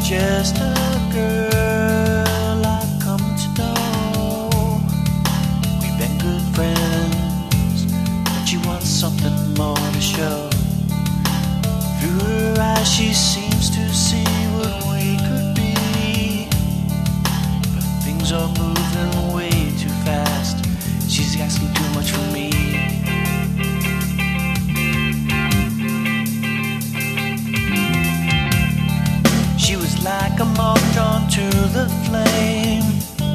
just a girl I've come to know. We've been good friends, but she wants something more to show. Through her eyes she seems to see what we could be, but things are moving way too fast. She's asking too much from me. She was like a moth drawn to the flame.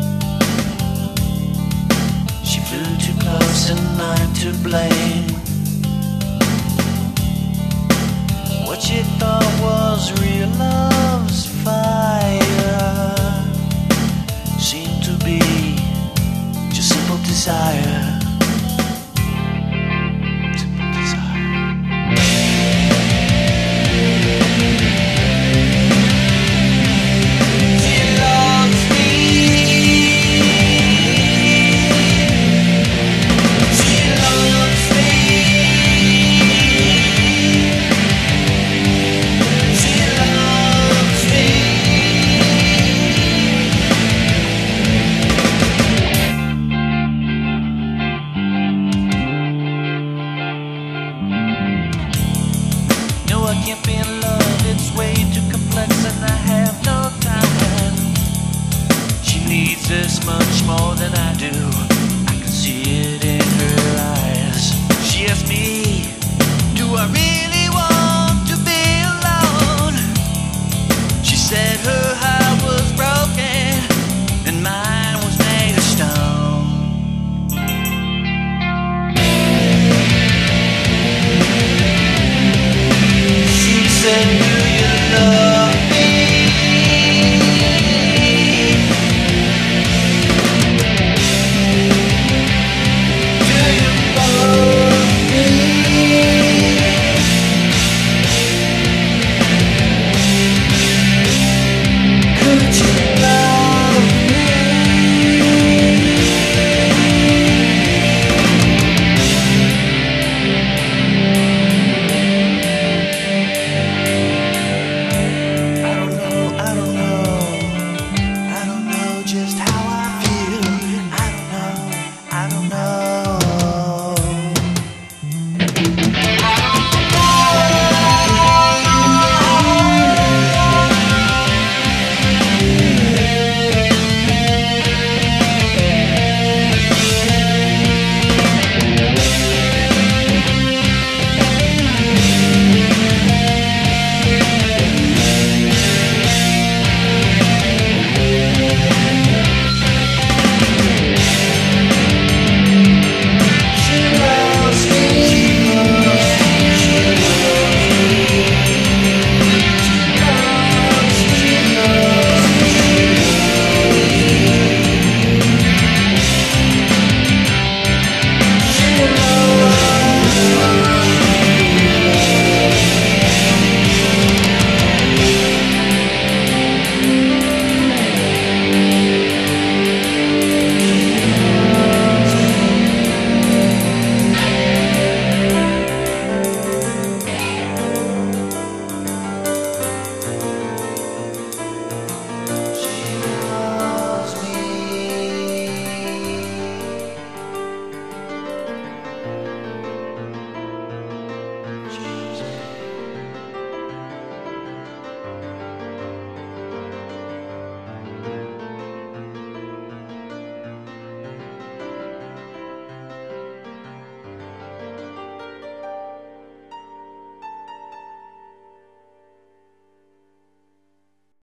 She flew too close and I'm to blame. What she thought was real love's fire seemed to be just simple desire. I can't be in love, it's way too complex and I have no time. She needs this much more than I do, I can see it in her eyes. She asks me